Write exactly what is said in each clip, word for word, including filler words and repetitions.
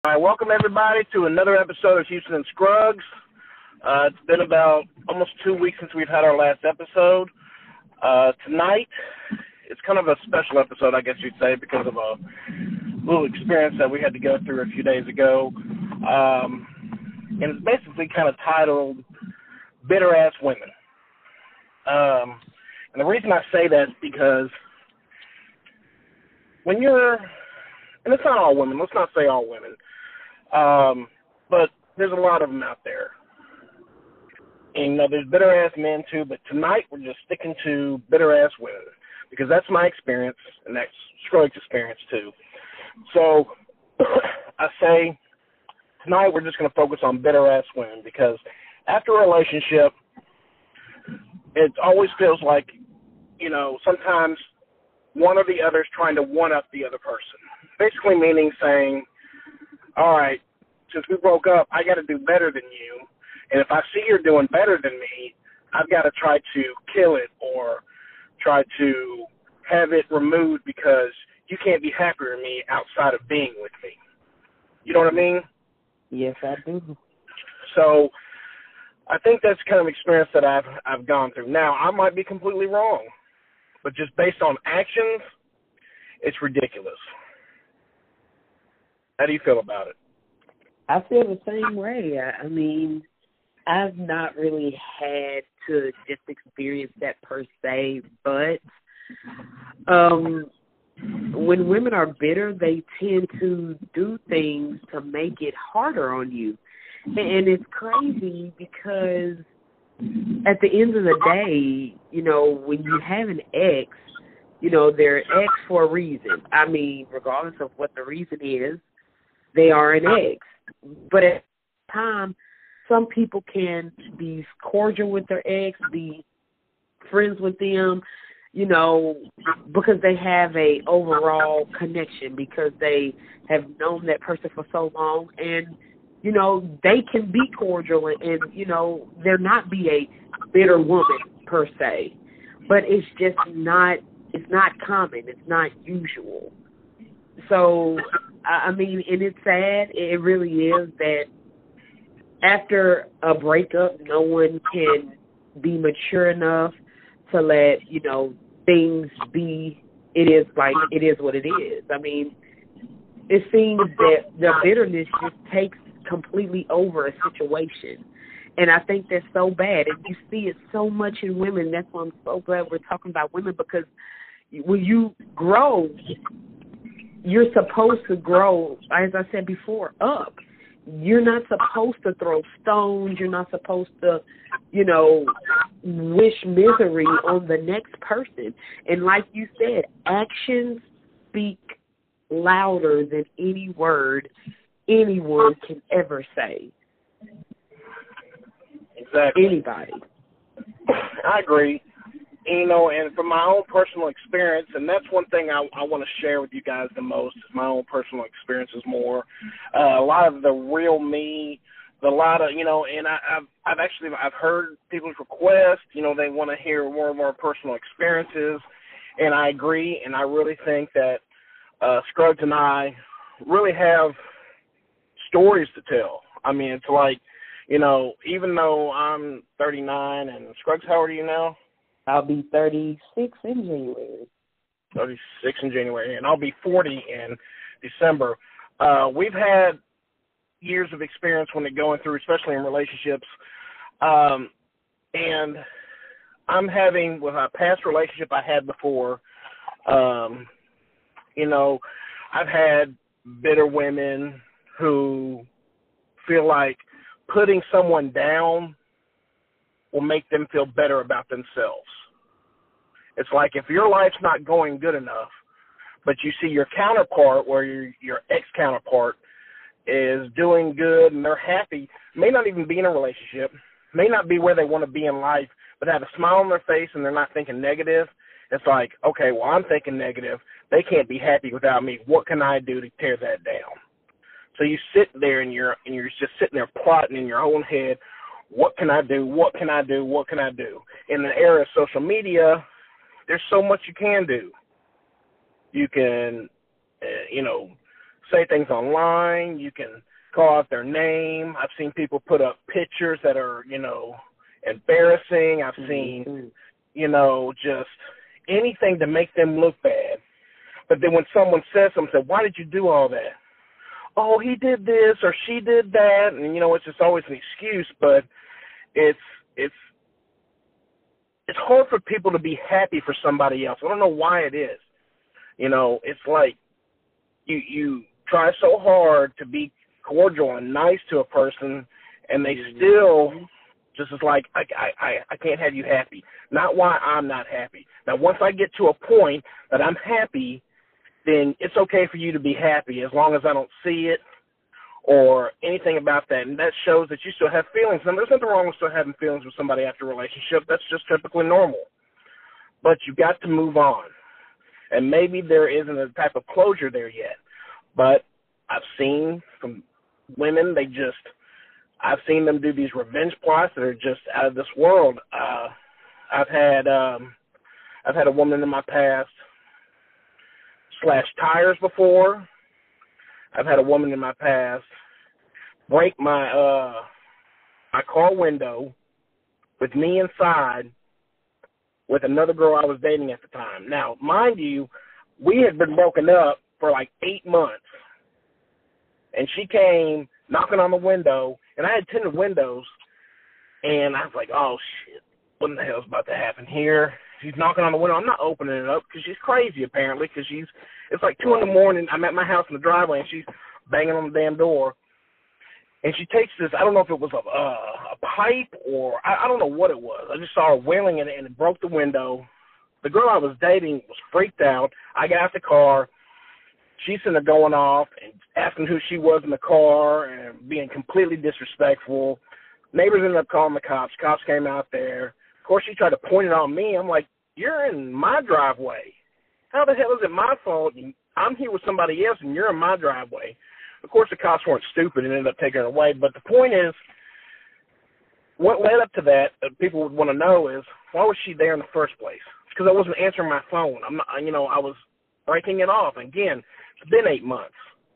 All right, welcome everybody to another episode of Houston and Scruggs. Uh, it's been about almost two weeks since we've had our last episode. Uh, tonight, it's kind of a special episode, I guess you'd say, because of a little experience that we had to go through a few days ago. Um, and it's basically kind of titled Bitter Ass Women. Um, and the reason I say that is because when you're, and it's not all women, let's not say all women, Um, but there's a lot of them out there. And, you know, there's bitter-ass men, too, but tonight we're just sticking to bitter-ass women because that's my experience, and that's Scruggs' experience, too. So I say tonight we're just going to focus on bitter-ass women because after a relationship, it always feels like, you know, sometimes one or the other is trying to one-up the other person. Basically meaning saying, all right, since we broke up, I got to do better than you. And if I see you're doing better than me, I've got to try to kill it or try to have it removed because you can't be happier than me outside of being with me. You know what I mean? Yes, I do. So I think that's kind of experience that I've I've gone through. Now, I might be completely wrong, but just based on actions, it's ridiculous. How do you feel about it? I feel the same way. I, I mean, I've not really had to just experience that per se, but um, when women are bitter, they tend to do things to make it harder on you. And it's crazy because at the end of the day, you know, when you have an ex, you know, they're ex for a reason. I mean, regardless of what the reason is, they are an ex. But at the time, some people can be cordial with their ex, be friends with them, you know, because they have a overall connection, because they have known that person for so long. And, you know, they can be cordial and, and you know, there not be a bitter woman per se. But it's just not, it's not common. It's not usual. So, I mean, and it's sad, it really is, that after a breakup, no one can be mature enough to let, you know, things be, it is like, it is what it is. I mean, it seems that the bitterness just takes completely over a situation. And I think that's so bad. And you see it so much in women. That's why I'm so glad we're talking about women, because when you grow, you're supposed to grow, as I said before, up. You're not supposed to throw stones. You're not supposed to, you know, wish misery on the next person. And like you said, actions speak louder than any word anyone can ever say. Exactly. Anybody. I agree. You know, and from my own personal experience, and that's one thing I, I want to share with you guys the most, is my own personal experiences more. Uh, a lot of the real me, the lot of, you know, and I, I've, I've actually, I've heard people's requests, you know, they want to hear more and more personal experiences, and I agree, and I really think that uh, Scruggs and I really have stories to tell. I mean, it's like, you know, even though I'm thirty-nine, and Scruggs, how old are you now? I'll be thirty-six in January. thirty-six in January, and I'll be forty in December. Uh, we've had years of experience when it going through, especially in relationships. Um, and I'm having, with a past relationship I had before, um, you know, I've had bitter women who feel like putting someone down will make them feel better about themselves. It's like if your life's not going good enough, but you see your counterpart, or your, your ex-counterpart, is doing good and they're happy, may not even be in a relationship, may not be where they want to be in life, but have a smile on their face and they're not thinking negative. It's like, okay, well, I'm thinking negative. They can't be happy without me. What can I do to tear that down? So you sit there and you're and you're just sitting there plotting in your own head, what can I do? What can I do? What can I do? In the era of social media, there's so much you can do. You can, uh, you know, say things online. You can call out their name. I've seen people put up pictures that are, you know, embarrassing. I've seen, mm-hmm. you know, just anything to make them look bad. But then when someone says something, say, why did you do all that? Oh, he did this or she did that. And, you know, it's just always an excuse. But it's it's it's hard for people to be happy for somebody else. I don't know why it is. You know, it's like you you try so hard to be cordial and nice to a person, and they still just is like, I, I, I can't have you happy. Not why I'm not happy. Now, once I get to a point that I'm happy, then it's okay for you to be happy as long as I don't see it or anything about that. And that shows that you still have feelings. And there's nothing wrong with still having feelings with somebody after a relationship. That's just typically normal. But you've got to move on. And maybe there isn't a type of closure there yet. But I've seen from women, they just, I've seen them do these revenge plots that are just out of this world. Uh, I've had, um, I've had a woman in my past slash tires before. I've had a woman in my past break my uh, my car window with me inside with another girl I was dating at the time. Now, mind you, we had been broken up for like eight months. And she came knocking on the window, and I had tinted windows, and I was like, oh, shit, what in the hell's about to happen here? She's knocking on the window. I'm not opening it up because she's crazy, apparently, because she's, it's like two in the morning. I'm at my house in the driveway, and she's banging on the damn door. And she takes this, I don't know if it was a, uh, a pipe or, I, I don't know what it was. I just saw her wailing in it, and it broke the window. The girl I was dating was freaked out. I got out the car. She's sitting there going off and asking who she was in the car and being completely disrespectful. Neighbors ended up calling the cops. Cops came out there. Of course, she tried to point it on me. I'm like, you're in my driveway. How the hell is it my fault? I'm here with somebody else, and you're in my driveway. Of course, the cops weren't stupid and ended up taking her away. But the point is, what led up to that, that people would want to know is, why was she there in the first place? It's because I wasn't answering my phone. I'm not, you know, I was breaking it off. Again, it's been eight months.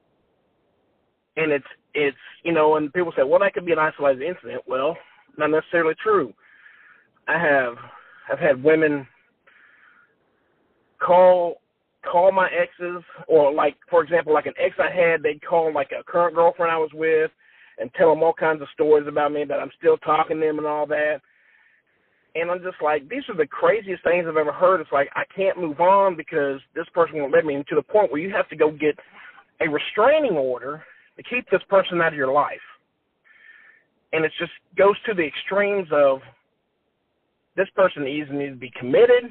And it's, it's, you know, and people say, well, that could be an isolated incident. Well, not necessarily true. I have, I've had women call, call my exes, or like, for example, like an ex I had, they'd call like a current girlfriend I was with and tell them all kinds of stories about me, that I'm still talking to them and all that. And I'm just like, these are the craziest things I've ever heard. It's like, I can't move on because this person won't let me, and to the point where you have to go get a restraining order to keep this person out of your life. And it just goes to the extremes of this person either needs to be committed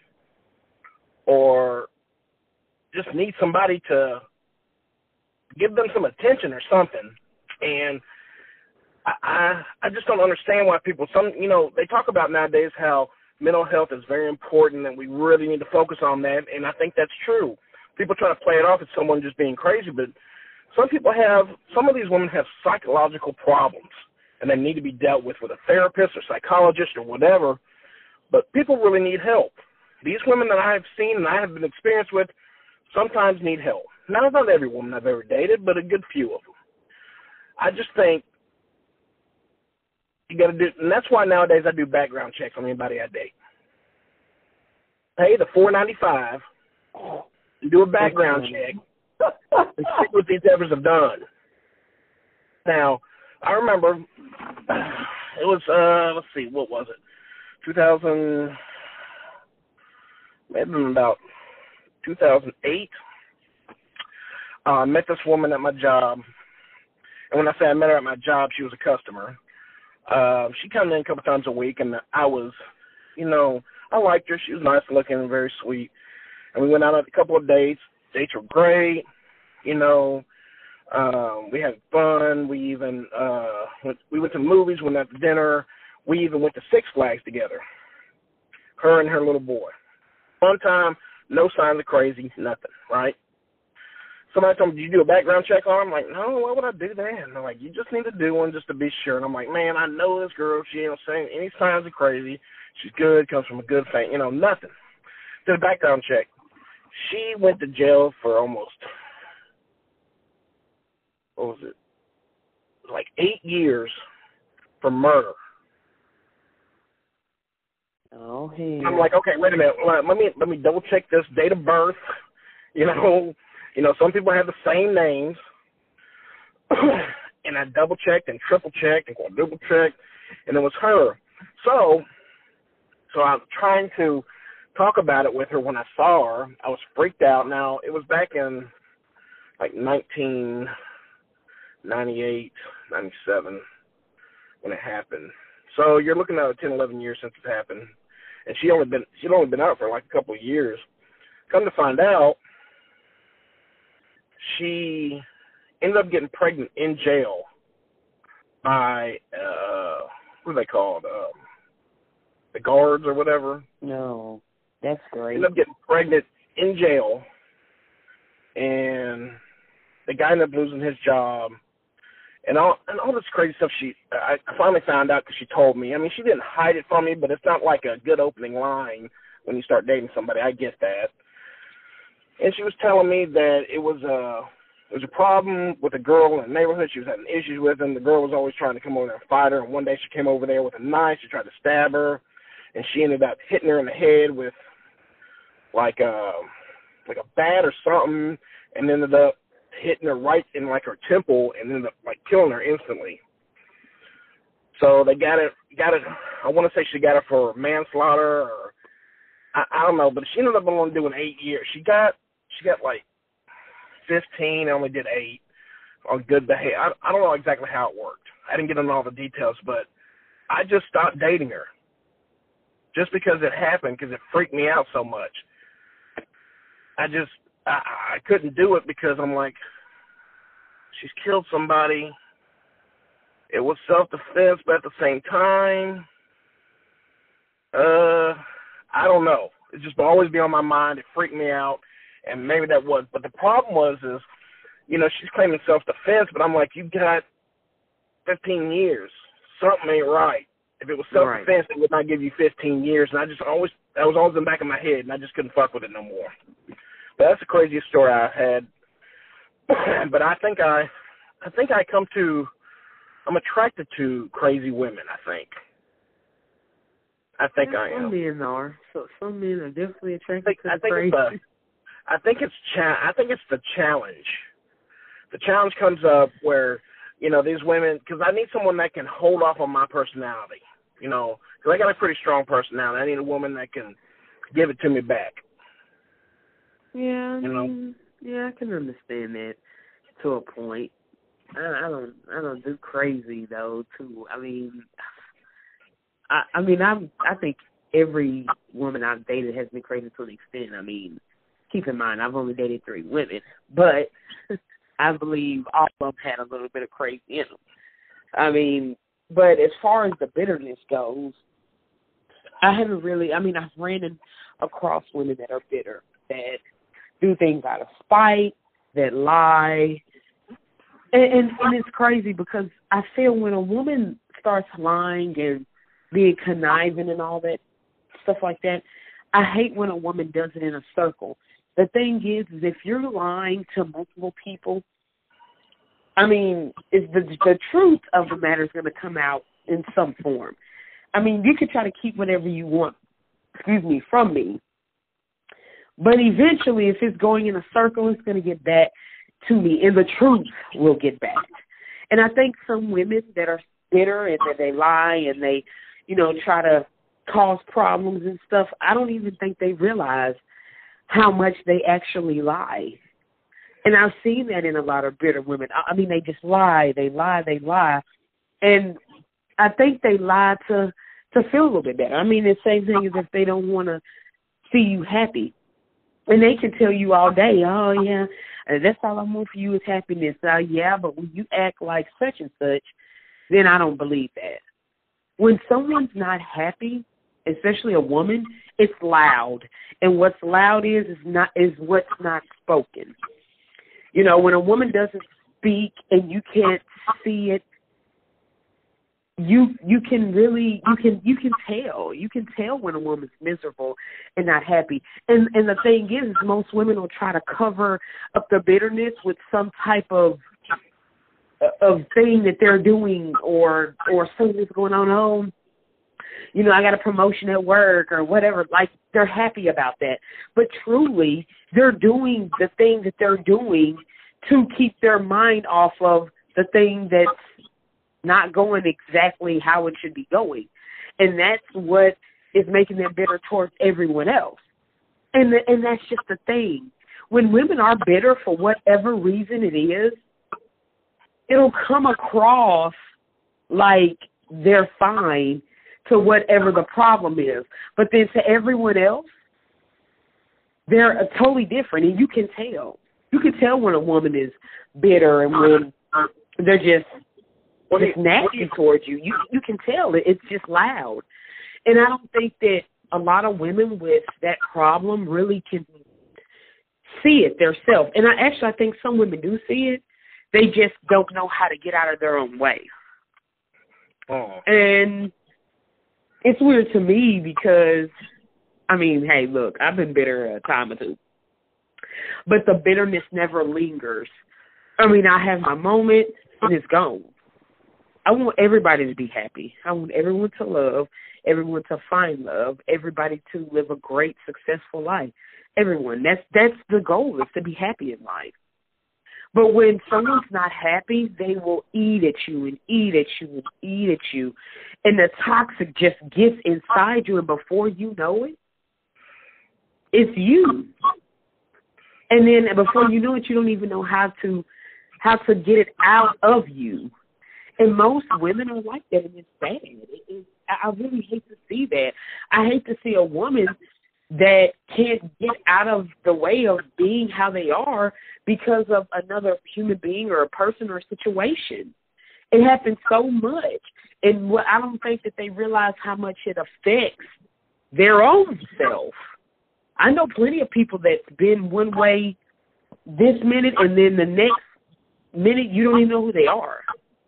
or just needs somebody to give them some attention or something. And I, I just don't understand why people, some, you know, they talk about nowadays how mental health is very important and we really need to focus on that, and I think that's true. People try to play it off as someone just being crazy, but some people have, some of these women have psychological problems, and they need to be dealt with with a therapist or psychologist or whatever, but people really need help. These women that I have seen and I have been experienced with sometimes need help. Now, not every woman I've ever dated, but a good few of them. I just think you got to do, and that's why nowadays I do background checks on anybody I date. Pay the four ninety-five and do a background check and see what these efforts have done. Now, I remember it was, uh, let's see, what was it? two thousand, maybe about two thousand eight. Uh, I met this woman at my job. And when I say I met her at my job, she was a customer. Uh, she came in a couple times a week, and I was, you know, I liked her. She was nice looking and very sweet. And we went out on a couple of dates. Dates were great. You know, um, we had fun. We even uh, went, we went to movies, went out to dinner. We even went to Six Flags together, her and her little boy. Fun time, no signs of crazy, nothing, right? Somebody told me, did you do a background check on her? I'm like, no, why would I do that? And they're like, you just need to do one just to be sure. And I'm like, man, I know this girl. She ain't saying any signs of crazy. She's good, comes from a good family, you know, nothing. Did a background check. She went to jail for almost what was it, like eight years for murder. Oh, hey. I'm like, okay, wait a minute. Let me let me double check this date of birth. You know, you know, some people have the same names, and I double checked and triple checked and quadruple checked, and it was her. So, so I'm trying to talk about it with her when I saw her. I was freaked out. Now it was back in like nineteen ninety-eight, ninety-seven when it happened. So you're looking at ten, eleven years since it happened. And she only been she'd only been out for like a couple of years. Come to find out, she ended up getting pregnant in jail by uh, what are they called? Um, the guards or whatever. No, that's great. Ended up getting pregnant in jail, and the guy ended up losing his job. And all and all this crazy stuff. She, I finally found out because she told me. I mean, she didn't hide it from me, but it's not like a good opening line when you start dating somebody. I get that. And she was telling me that it was a it was a problem with a girl in the neighborhood. She was having issues with him. The girl was always trying to come over there and fight her. And one day she came over there with a knife. She tried to stab her, and she ended up hitting her in the head with like a like a bat or something, and ended up hitting her right in like her temple and ended up like killing her instantly. So they got it, got it. I want to say she got it for manslaughter, or I, I don't know, but she ended up only doing eight years. She got, she got like fifteen. I only did eight on good behavior. I, I don't know exactly how it worked. I didn't get into all the details, but I just stopped dating her just because it happened, because it freaked me out so much. I just. I, I couldn't do it because I'm like, she's killed somebody. It was self-defense, but at the same time, uh, I don't know. It just will always be on my mind. It freaked me out, and maybe that was. But the problem was is, you know, she's claiming self-defense, but I'm like, you've got fifteen years. Something ain't right. If it was self-defense, right, they would not give you fifteen years. And I just always, that was always in the back of my head, and I just couldn't fuck with it no more. That's the craziest story I've had. But I think I, I think I come to, I'm attracted to crazy women. I think. I think yeah, I am. Some men are. So some men are definitely attracted I think, to I think crazy. It's the, I think it's cha- I think it's the challenge. The challenge comes up where, you know, these women, because I need someone that can hold off on my personality. You know, because I got a pretty strong personality. I need a woman that can give it to me back. Yeah, you know, yeah, I can understand that to a point. I, I don't, I don't do crazy though. Too. I mean, I, I mean, I, I think every woman I've dated has been crazy to an extent. I mean, keep in mind, I've only dated three women, but I believe all of them had a little bit of crazy in them. I mean, but as far as the bitterness goes, I haven't really. I mean, I've ran in, across women that are bitter, that do things out of spite, that lie. And, and, and it's crazy because I feel when a woman starts lying and being conniving and all that, stuff like that, I hate when a woman does it in a circle. The thing is, is if you're lying to multiple people, I mean, is the, the truth of the matter is going to come out in some form. I mean, you can try to keep whatever you want, excuse me, from me. But eventually, if it's going in a circle, it's going to get back to me, and the truth will get back. And I think some women that are bitter and that they lie and they, you know, try to cause problems and stuff, I don't even think they realize how much they actually lie. And I've seen that in a lot of bitter women. I mean, they just lie, they lie, they lie. And I think they lie to, to feel a little bit better. I mean, the same thing as if they don't want to see you happy. And they can tell you all day, oh, yeah, that's all I want for you is happiness. Uh, yeah, but when you act like such and such, then I don't believe that. When someone's not happy, especially a woman, it's loud. And what's loud is is not is what's not spoken. You know, when a woman doesn't speak and you can't see it, you you can really you can you can tell. You can tell when a woman's miserable and not happy. And and the thing is, is most women will try to cover up the bitterness with some type of of thing that they're doing or or something that's going on home. You know, I got a promotion at work or whatever. Like, they're happy about that. But truly, they're doing the thing that they're doing to keep their mind off of the thing that's not going exactly how it should be going. And that's what is making them bitter towards everyone else. And the, and that's just the thing. When women are bitter for whatever reason it is, it'll come across like they're fine to whatever the problem is. But then to everyone else, they're totally different, and you can tell. You can tell when a woman is bitter and when they're just, just nasty towards you. You you can tell it. It's just loud. And I don't think that a lot of women with that problem really can see it themselves. And I actually I think some women do see it. They just don't know how to get out of their own way. Oh. And it's weird to me because, I mean, hey, look, I've been bitter a time or two. But the bitterness never lingers. I mean, I have my moment, and it's gone. I want everybody to be happy. I want everyone to love, everyone to find love, everybody to live a great, successful life. Everyone. That's that's the goal, is to be happy in life. But when someone's not happy, they will eat at you and eat at you and eat at you. And the toxic just gets inside you, and before you know it, it's you. And then before you know it, you don't even know how to how to get it out of you. And most women are like that, and it's sad. It, it, I really hate to see that. I hate to see a woman that can't get out of the way of being how they are because of another human being or a person or a situation. It happens so much. And what I don't think that they realize how much it affects their own self. I know plenty of people that's been one way this minute, and then the next minute you don't even know who they are.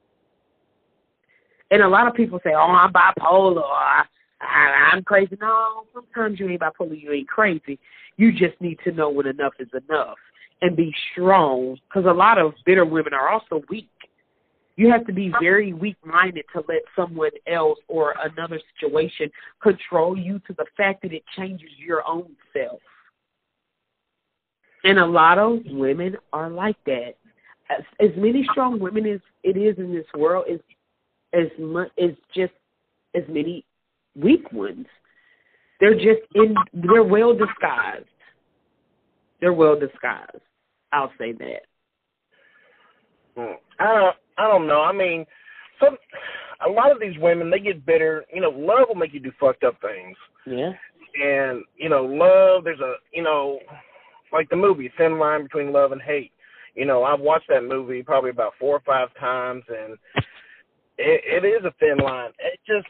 And a lot of people say, oh, I'm bipolar, or I, I, I'm crazy. No, sometimes you ain't bipolar, you ain't crazy. You just need to know when enough is enough and be strong, because a lot of bitter women are also weak. You have to be very weak-minded to let someone else or another situation control you to the fact that it changes your own self. And a lot of women are like that. As, as many strong women as it is in this world, is as much as just as many weak ones. They're just in. They're well disguised. They're well disguised. I'll say that. I don't. I don't know. I mean, some a lot of these women, they get bitter. You know, love will make you do fucked up things. Yeah. And you know, love. There's a you know, like the movie Thin Line Between Love and Hate. You know, I've watched that movie probably about four or five times, and it, it is a thin line. It just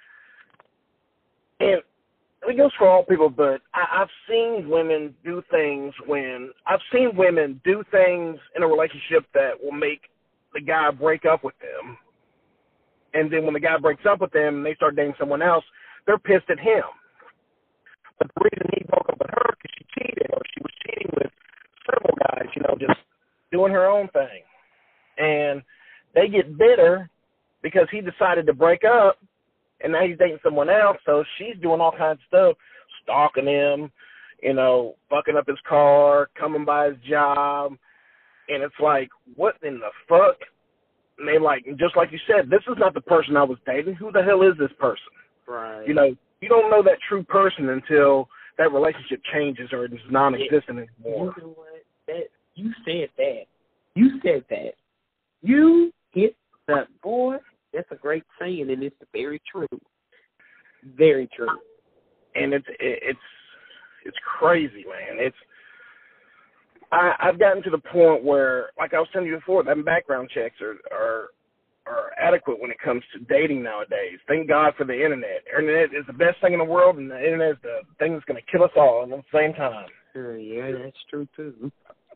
and it goes for all people, but I, I've seen women do things when I've seen women do things in a relationship that will make the guy break up with them. And then when the guy breaks up with them and they start dating someone else, they're pissed at him. But the reason he broke up with her because she cheated, or she was cheating with several guys, you know, just doing her own thing. And they get bitter because he decided to break up, and now he's dating someone else, so she's doing all kinds of stuff, stalking him, you know, fucking up his car, coming by his job. And it's like, what in the fuck? And they like, just like you said, this is not the person I was dating. Who the hell is this person? Right. You know, you don't know that true person until that relationship changes or it's non-existent anymore. You know what? That, you said that. You said that. You hit the boy. That's a great saying, and it's very true. Very true. And it's it's it's crazy, man. It's I, I've gotten to the point where, like I was telling you before, them background checks are, are are adequate when it comes to dating nowadays. Thank God for the internet. The internet is the best thing in the world, and the internet is the thing that's going to kill us all at the same time. Uh, yeah, that's true, too.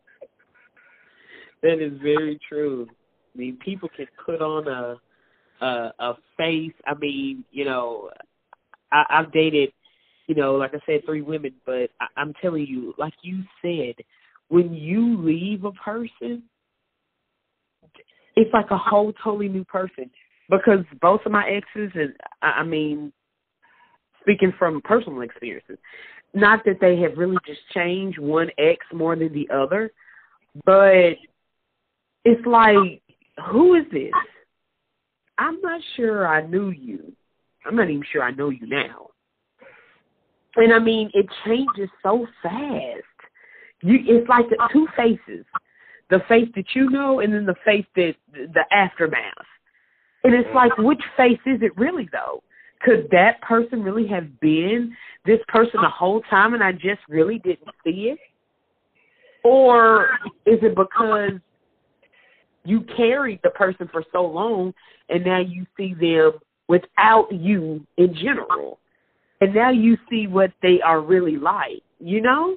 That is very true. I mean, people can put on a a, a face. I mean, you know, I, I've dated, you know, like I said, three women, but I, I'm telling you, like you said, when you leave a person, it's like a whole totally new person. Because both of my exes, and I mean, speaking from personal experiences, not that they have really just changed one ex more than the other, but it's like, who is this? I'm not sure I knew you. I'm not even sure I know you now. And I mean, it changes so fast. You, it's like the two faces, the face that you know and then the face that, the aftermath. And it's like, which face is it really, though? Could that person really have been this person the whole time and I just really didn't see it? Or is it because you carried the person for so long and now you see them without you in general? And now you see what they are really like, you know?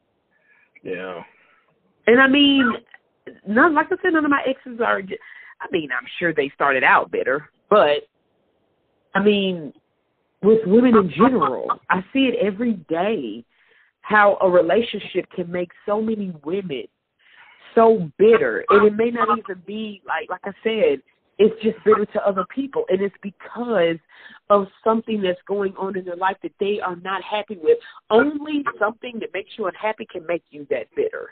Yeah. And I mean, none, like I said, none of my exes are, I mean, I'm sure they started out bitter, but I mean, with women in general, I see it every day, how a relationship can make so many women so bitter. And it may not even be, like like I said, it's just bitter to other people. And it's because of something that's going on in their life that they are not happy with. Only something that makes you unhappy can make you that bitter.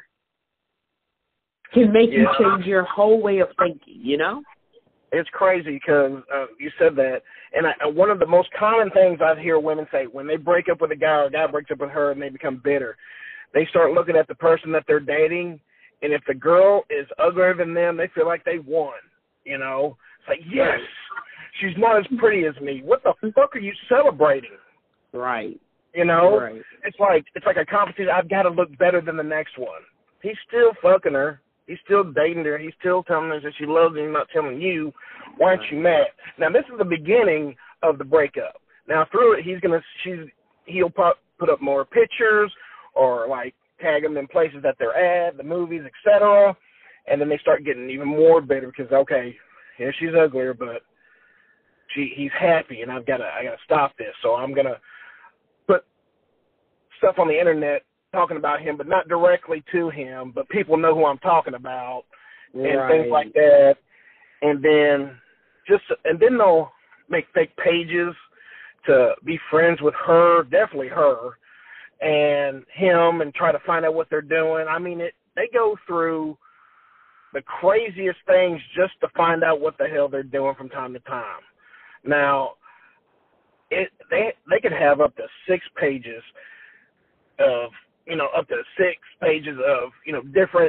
Can make yeah. you change your whole way of thinking, you know? It's crazy because uh, you said that. And I, one of the most common things I hear women say when they break up with a guy or a guy breaks up with her and they become bitter, they start looking at the person that they're dating, and if the girl is uglier than them, they feel like they won, you know? It's like, yes, she's not as pretty as me. What the fuck are you celebrating? Right. You know? Right. It's like it's like a competition. I've got to look better than the next one. He's still fucking her. He's still dating her. He's still telling her that she loves him, not telling you. Why aren't you mad? Now, this is the beginning of the breakup. Now, through it, he's gonna, she's, he'll put put up more pictures or like tag them in places that they're at, the movies, et cetera. And then they start getting even more bitter because okay, yeah, she's uglier, but she he's happy, and I've got to I got to stop this. So I'm gonna put stuff on the internet talking about him, but not directly to him, but people know who I'm talking about and right. things like that. And then just, and then they'll make fake pages to be friends with her, definitely her, and him, and try to find out what they're doing. I mean, it, they go through the craziest things just to find out what the hell they're doing from time to time. Now, it, they, they could have up to six pages of, you know, up to six pages of, you know, different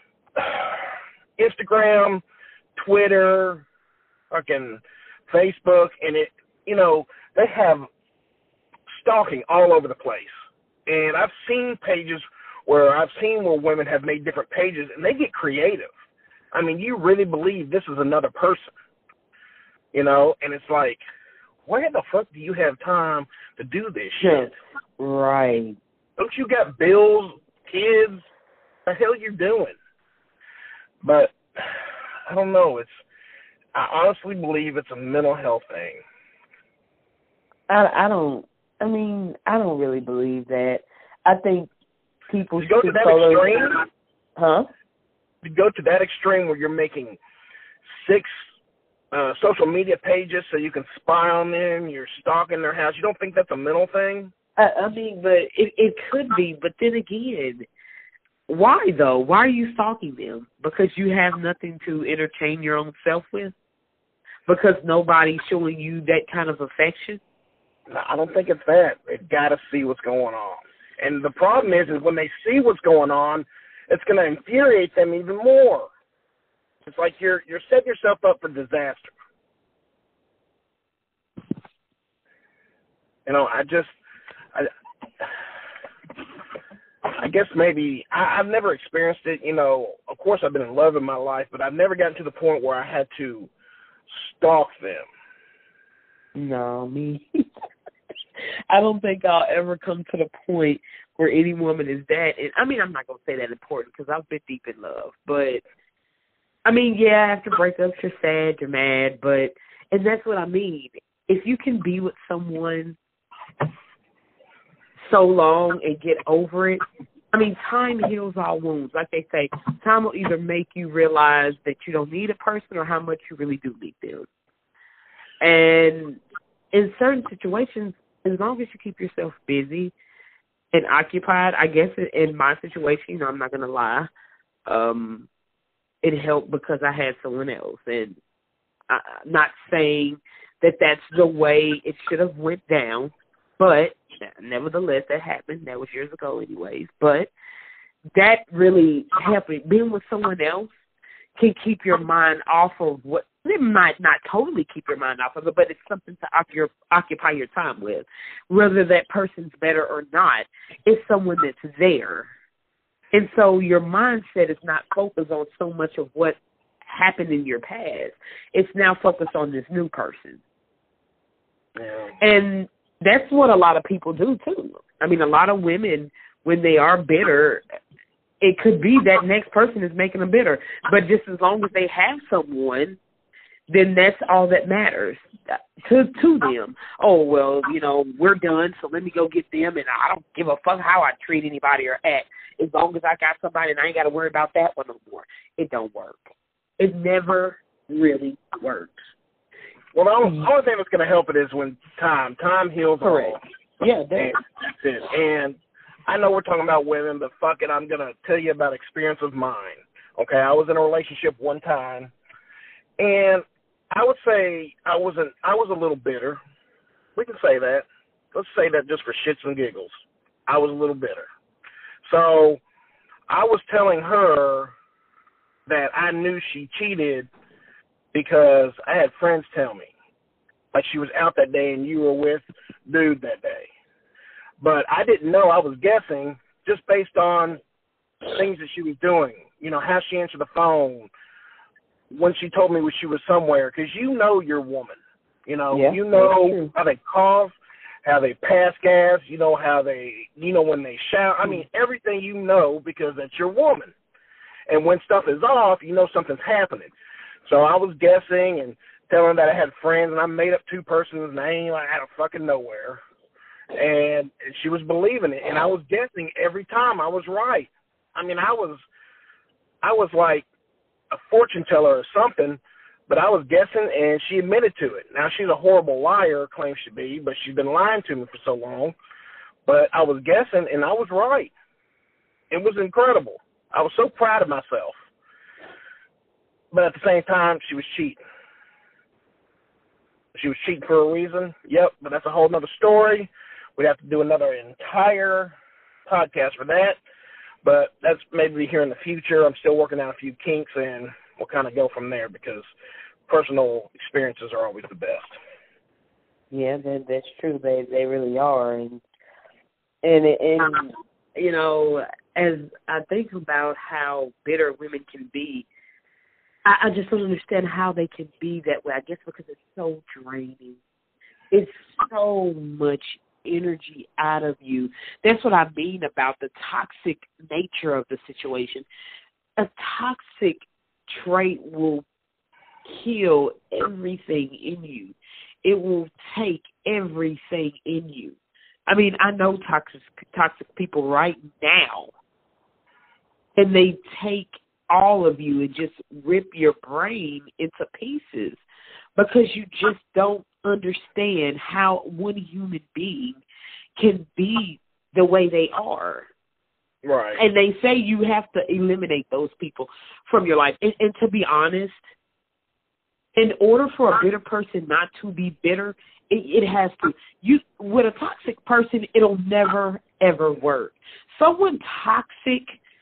uh, Instagram, Twitter, fucking Facebook, and it, you know, they have stalking all over the place. And I've seen pages where I've seen where women have made different pages, and they get creative. I mean, you really believe this is another person, you know? And it's like, where the fuck do you have time to do this shit? Right. Don't you got bills, kids? What the hell you doing? But I don't know. It's I honestly believe it's a mental health thing. I, I don't. I mean, I don't really believe that. I think people to go to that follow, extreme, huh? To go to that extreme where you're making six uh, social media pages so you can spy on them, you're stalking their house. You don't think that's a mental thing? I, I mean, but it, it could be. But then again, why though? Why are you stalking them? Because you have nothing to entertain your own self with? Because nobody's showing you that kind of affection? No, I don't think it's that. They've got to see what's going on. And the problem is, is when they see what's going on, it's going to infuriate them even more. It's like you're you're setting yourself up for disaster. You know, I just, I, I guess maybe, I, I've never experienced it. You know, of course I've been in love in my life, but I've never gotten to the point where I had to stalk them. No, me. I don't think I'll ever come to the point where any woman is that. And I mean, I'm not going to say that important because I've been deep in love. But, I mean, yeah, after breakups, you're sad, you're mad. But, and that's what I mean. If you can be with someone so long and get over it, I mean, time heals all wounds. Like they say, time will either make you realize that you don't need a person or how much you really do need them. And in certain situations, as long as you keep yourself busy and occupied, I guess in my situation, you know, I'm not going to lie, um, it helped because I had someone else. And I'm not saying that that's the way it should have went down, but nevertheless, that happened. That was years ago anyways. But that really helped me. Being with someone else can keep your mind off of what, it might not totally keep your mind off of it, but it's something to occupy your time with. Whether that person's better or not, it's someone that's there. And so your mindset is not focused on so much of what happened in your past. It's now focused on this new person. Yeah. And that's what a lot of people do, too. I mean, a lot of women, when they are bitter, it could be that next person is making them bitter. But just as long as they have someone, then that's all that matters to to them. Oh, well, you know, we're done, so let me go get them, and I don't give a fuck how I treat anybody or act. As long as I got somebody and I ain't got to worry about that one no more. It don't work. It never really works. Well, the only, only thing that's going to help it is when time. Time heals all. Correct. Yeah, that's, that's it. And I know we're talking about women, but fuck it, I'm going to tell you about experience of mine. Okay, I was in a relationship one time, and I would say I wasn't. I was a little bitter. We can say that. Let's say that just for shits and giggles. I was a little bitter. So I was telling her that I knew she cheated because I had friends tell me, like she was out that day and you were with dude that day. But I didn't know. I was guessing just based on things that she was doing, you know, how she answered the phone, when she told me when she was somewhere, because you know your woman. You know, yeah, you know how they cough, how they pass gas, you know how they, you know when they shout. I mean, everything you know because that's your woman. And when stuff is off, you know something's happening. So I was guessing and telling that I had friends, and I made up two persons' names out of fucking nowhere. And she was believing it, and I was guessing every time I was right. I mean, I was, I was like a fortune teller or something, but I was guessing, and she admitted to it. Now, she's a horrible liar, claims she be, but she's been lying to me for so long. But I was guessing, and I was right. It was incredible. I was so proud of myself. But at the same time, she was cheating. She was cheating for a reason. Yep, but that's a whole nother story. We'd have to do another entire podcast for that. But that's maybe here in the future. I'm still working out a few kinks, and we'll kind of go from there because personal experiences are always the best. Yeah, that, that's true. They they really are. And, and, and, you know, as I think about how bitter women can be, I, I just don't understand how they can be that way. I guess because it's so draining. It's so much energy out of you. That's what I mean about the toxic nature of the situation. A toxic trait will kill everything in you. It will take everything in you. I mean, I know toxic toxic people right now, and they take all of you and just rip your brain into pieces because you just don't understand how one human being can be the way they are. Right. And they say you have to eliminate those people from your life. And, and to be honest, in order for a bitter person not to be bitter, it, it has to. You with a toxic person, it'll never, ever work. Someone toxic,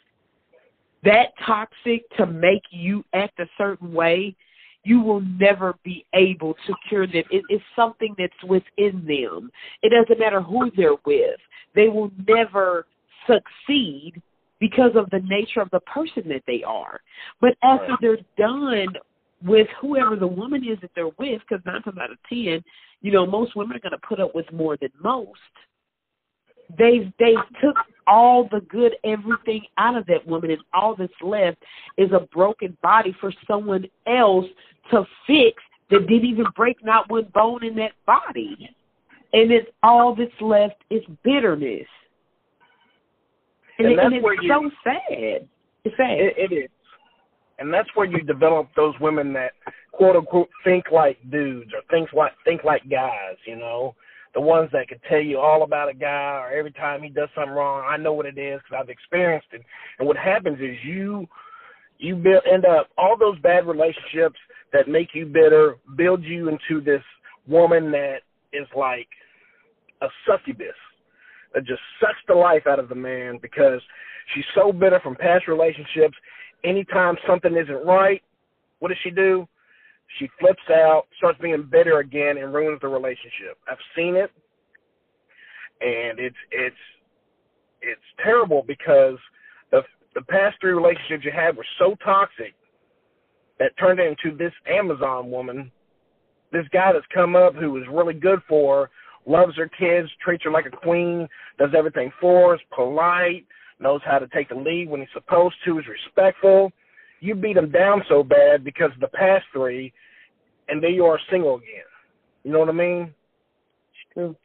that toxic to make you act a certain way, you will never be able to cure them. It, it's something that's within them. It doesn't matter who they're with. They will never succeed because of the nature of the person that they are. But after they're done with whoever the woman is that they're with, because nine times out of ten, you know, most women are going to put up with more than most. They've, they took all the good, everything out of that woman, and all that's left is a broken body for someone else to fix that didn't even break not one bone in that body. And it's all that's left is bitterness. And, and it, that's and it's where you, so sad. It's sad. It, it is. And that's where you develop those women that, quote unquote, think like dudes or think like think like guys, you know, the ones that could tell you all about a guy, or every time he does something wrong, I know what it is because I've experienced it. And what happens is you you build, end up, all those bad relationships that make you bitter build you into this woman that is like a succubus that just sucks the life out of the man because she's so bitter from past relationships. Anytime something isn't right, what does she do? She flips out, starts being bitter again, and ruins the relationship. I've seen it, and it's it's it's terrible because the the past three relationships you had were so toxic that turned into this Amazon woman, this guy that's come up who is really good for her, loves her kids, treats her like a queen, does everything for her, is polite, knows how to take the lead when he's supposed to, is respectful. You beat him down so bad because of the past three, and there you are single again. You know what I mean? It's true.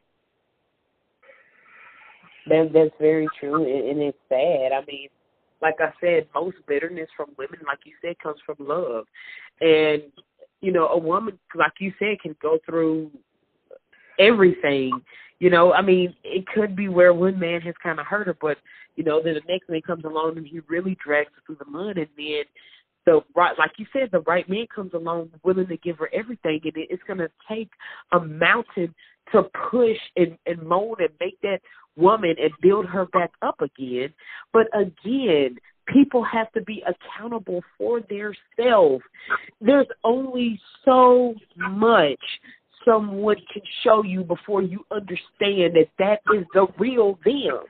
That, that's very true, and, and it's sad. I mean, like I said, most bitterness from women, like you said, comes from love. And, you know, a woman, like you said, can go through everything. You know, I mean, it could be where one man has kind of hurt her, but, you know, then the next man comes along and he really drags her through the mud, and then the right, like you said, the right man comes along willing to give her everything, and it, it's going to take a mountain to push and, and mold and make that woman and build her back up again. But again, people have to be accountable for themselves. There's only so much someone can show you before you understand that that is the real them.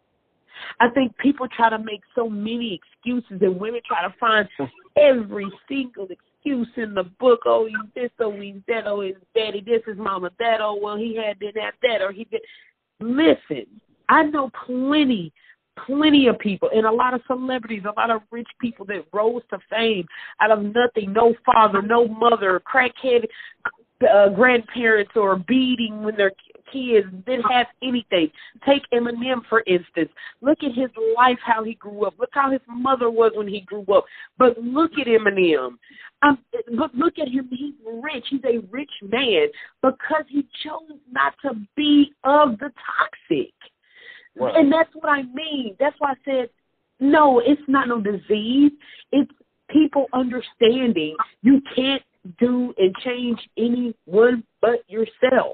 I think people try to make so many excuses, and women try to find every single excuse in the book. Oh, he's this, oh, he's that, oh, his daddy this, his mama that, oh, well, he had this, that, that, or he did. Listen, I know plenty, plenty of people, and a lot of celebrities, a lot of rich people that rose to fame out of nothing, no father, no mother, crackhead uh, grandparents, or beating when they're kids, didn't have anything. Take Eminem, for instance. Look at his life, how he grew up. Look how his mother was when he grew up. But look at Eminem. Um, but look at him. He's rich. He's a rich man because he chose not to be of the toxic. Right. And that's what I mean. That's why I said, no, it's not no disease. It's people understanding you can't do and change anyone but yourself.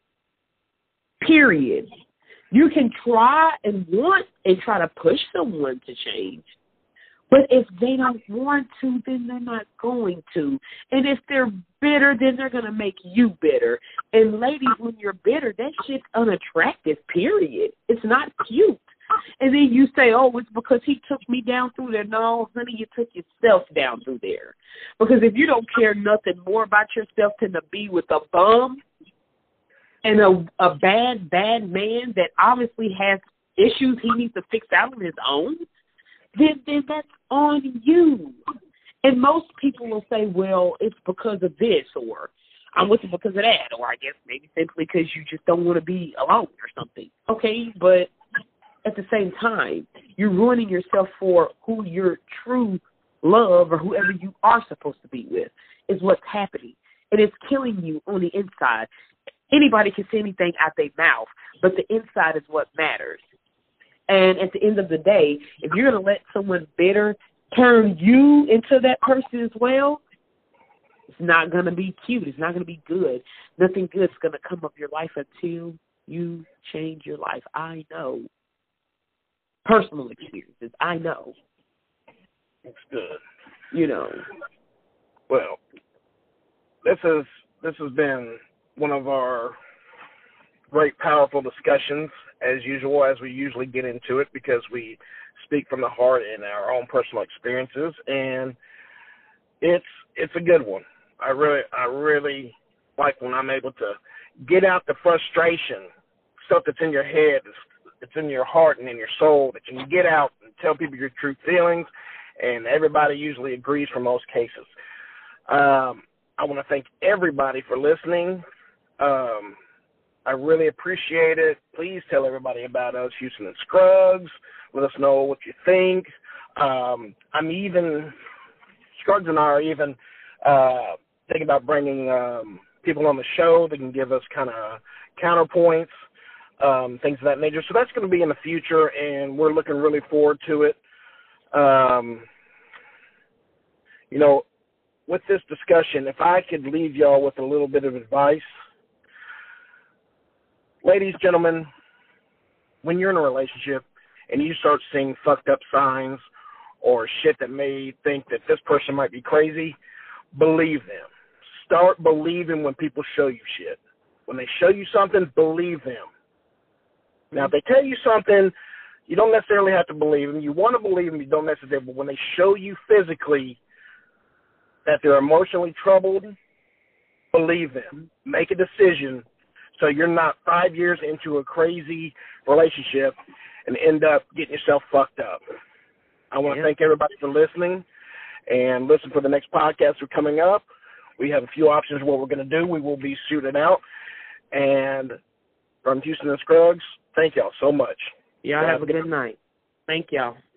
Period. You can try and want and try to push someone to change. But if they don't want to, then they're not going to. And if they're bitter, then they're going to make you bitter. And ladies, when you're bitter, that shit's unattractive, period. It's not cute. And then you say, oh, it's because he took me down through there. No, honey, you took yourself down through there. Because if you don't care nothing more about yourself than to be with a bum and a, a bad, bad man that obviously has issues he needs to fix out on his own, then, then that's on you. And most people will say, well, it's because of this, or I'm with you because of that, or I guess maybe simply because you just don't want to be alone or something. Okay, but at the same time, you're ruining yourself for who your true love or whoever you are supposed to be with is what's happening. And it's killing you on the inside. Anybody can say anything out their mouth, but the inside is what matters. And at the end of the day, if you're going to let someone bitter turn you into that person as well, it's not going to be cute. It's not going to be good. Nothing good is going to come of your life until you change your life. I know. Personal experiences. I know. It's good. You know. Well, this is this has been one of our great, powerful discussions, as usual, as we usually get into it, because we speak from the heart in our own personal experiences, and it's it's a good one. I really I really like when I'm able to get out the frustration, stuff that's in your head, it's in your heart and in your soul, that you can get out and tell people your true feelings, and everybody usually agrees for most cases. Um, I want to thank everybody for listening. Um, I really appreciate it. Please tell everybody about us, Houston and Scruggs. Let us know what you think. Um, I'm even, Scruggs and I are even uh, thinking about bringing um, people on the show that can give us kind of counterpoints, um, things of that nature. So that's going to be in the future, and we're looking really forward to it. Um, you know, with this discussion, if I could leave y'all with a little bit of advice, ladies, gentlemen, when you're in a relationship and you start seeing fucked up signs or shit that may think that this person might be crazy, believe them. Start believing when people show you shit. When they show you something, believe them. Now, if they tell you something, you don't necessarily have to believe them. You want to believe them, you don't necessarily, but when they show you physically that they're emotionally troubled, believe them. Make a decision so you're not five years into a crazy relationship and end up getting yourself fucked up. I want to yeah. thank everybody for listening, and listen for the next podcast we're coming up. We have a few options of what we're going to do. We will be shooting out. And from Houston and Scruggs, thank y'all so much. Y'all have, have a good night. Thank y'all.